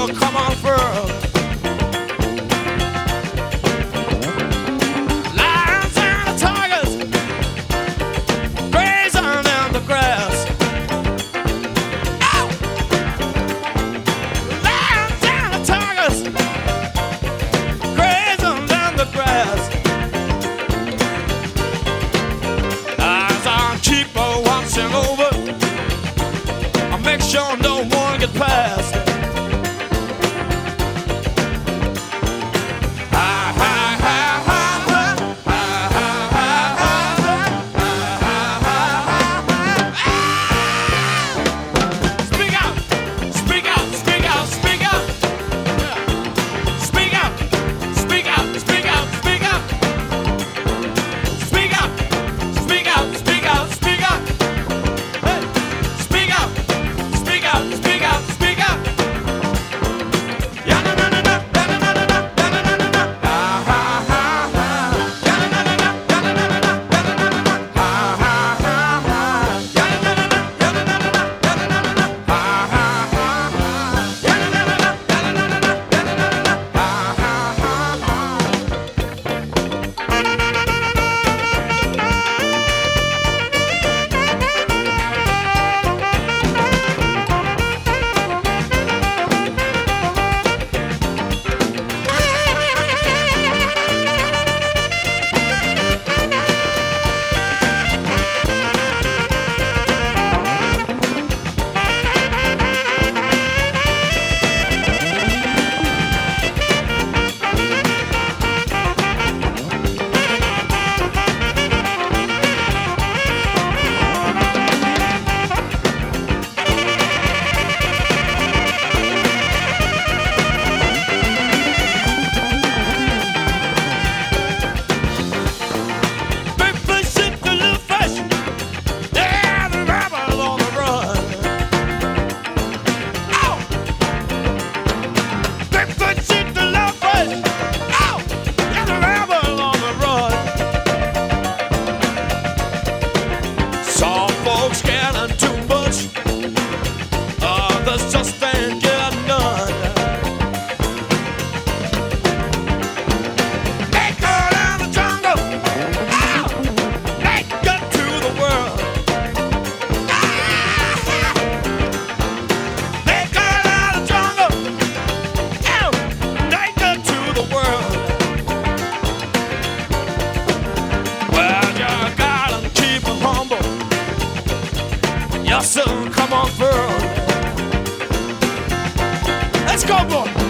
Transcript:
so come on through. Lions and the tigers grazing in the grass. Ow! Lions and the tigers grazing in the grass. As I keep watching over, I make sure no one gets past. Some folks getting too much, others just ain't getting none. They go down the jungle, ow, they get to the world. They go down the jungle, ow, they get to the world. Well, you gotta keep them humble. Yes, sir, come on through. Let's go, boy.